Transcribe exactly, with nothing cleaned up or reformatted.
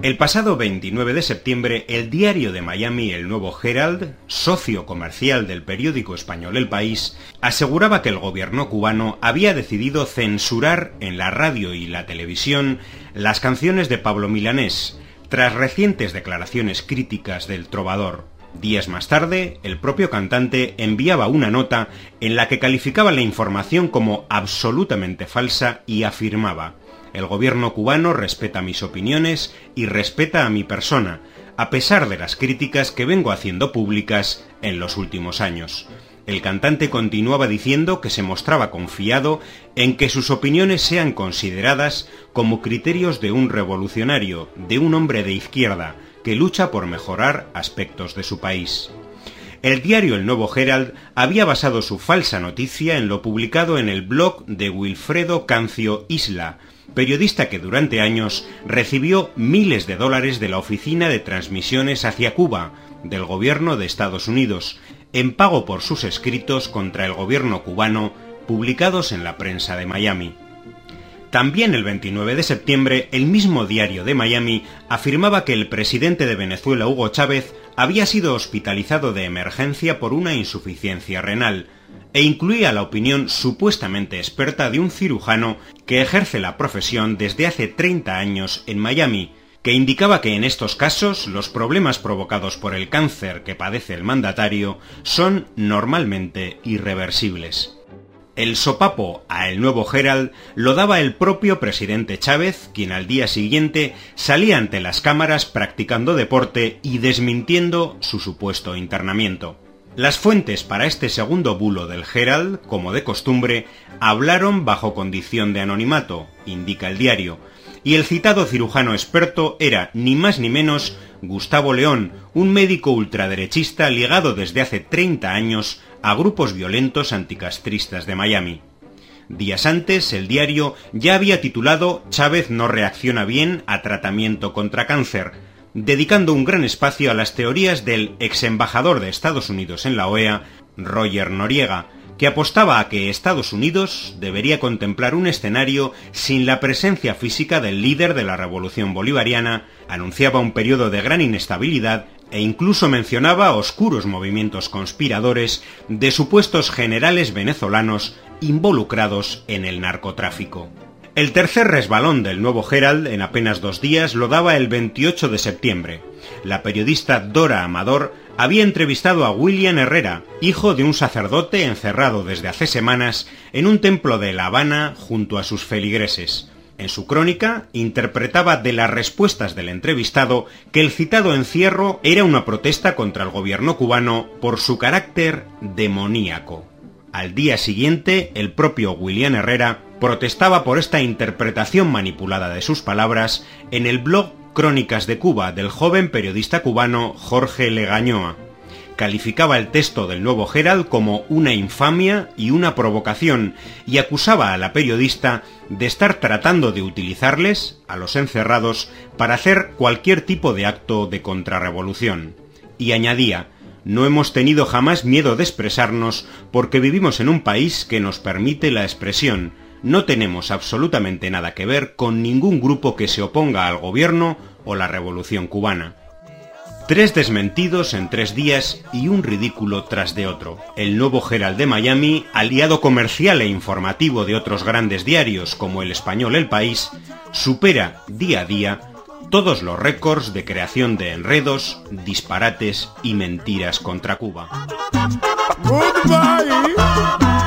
El pasado veintinueve de septiembre, el diario de Miami, el Nuevo Herald, socio comercial del periódico español El País, aseguraba que el gobierno cubano había decidido censurar en la radio y la televisión las canciones de Pablo Milanés, tras recientes declaraciones críticas del trovador. Días más tarde, el propio cantante enviaba una nota en la que calificaba la información como absolutamente falsa y afirmaba: el gobierno cubano respeta mis opiniones y respeta a mi persona, a pesar de las críticas que vengo haciendo públicas en los últimos años. El cantante continuaba diciendo que se mostraba confiado en que sus opiniones sean consideradas como criterios de un revolucionario, de un hombre de izquierda, que lucha por mejorar aspectos de su país. El diario El Nuevo Herald había basado su falsa noticia en lo publicado en el blog de Wilfredo Cancio Isla, periodista que durante años recibió miles de dólares de la Oficina de Transmisiones hacia Cuba, del gobierno de Estados Unidos, en pago por sus escritos contra el gobierno cubano publicados en la prensa de Miami. También el veintinueve de septiembre, el mismo diario de Miami afirmaba que el presidente de Venezuela, Hugo Chávez, había sido hospitalizado de emergencia por una insuficiencia renal, e incluía la opinión supuestamente experta de un cirujano que ejerce la profesión desde hace treinta años en Miami, que indicaba que en estos casos los problemas provocados por el cáncer que padece el mandatario son normalmente irreversibles. El sopapo a El Nuevo Herald lo daba el propio presidente Chávez, quien al día siguiente salía ante las cámaras practicando deporte y desmintiendo su supuesto internamiento. Las fuentes para este segundo bulo del Herald, como de costumbre, hablaron bajo condición de anonimato, indica el diario, y el citado cirujano experto era ni más ni menos Gustavo León, un médico ultraderechista ligado desde hace treinta años a grupos violentos anticastristas de Miami. Días antes, el diario ya había titulado «Chávez no reacciona bien a tratamiento contra cáncer», dedicando un gran espacio a las teorías del ex embajador de Estados Unidos en la O E A, Roger Noriega, que apostaba a que Estados Unidos debería contemplar un escenario sin la presencia física del líder de la revolución bolivariana, anunciaba un periodo de gran inestabilidad e incluso mencionaba oscuros movimientos conspiradores de supuestos generales venezolanos involucrados en el narcotráfico. El tercer resbalón del Nuevo Herald en apenas dos días lo daba el veintiocho de septiembre. La periodista Dora Amador había entrevistado a William Herrera, hijo de un sacerdote encerrado desde hace semanas en un templo de La Habana junto a sus feligreses. En su crónica interpretaba de las respuestas del entrevistado que el citado encierro era una protesta contra el gobierno cubano por su carácter demoníaco. Al día siguiente, el propio William Herrera protestaba por esta interpretación manipulada de sus palabras en el blog Crónicas de Cuba del joven periodista cubano Jorge Legañoa. Calificaba el texto del Nuevo Herald como una infamia y una provocación y acusaba a la periodista de estar tratando de utilizarles, a los encerrados, para hacer cualquier tipo de acto de contrarrevolución. Y añadía: «No hemos tenido jamás miedo de expresarnos porque vivimos en un país que nos permite la expresión. No tenemos absolutamente nada que ver con ningún grupo que se oponga al gobierno o la revolución cubana». Tres desmentidos en tres días y un ridículo tras de otro. El Nuevo Herald de Miami, aliado comercial e informativo de otros grandes diarios como el español El País, supera día a día todos los récords de creación de enredos, disparates y mentiras contra Cuba. Goodbye.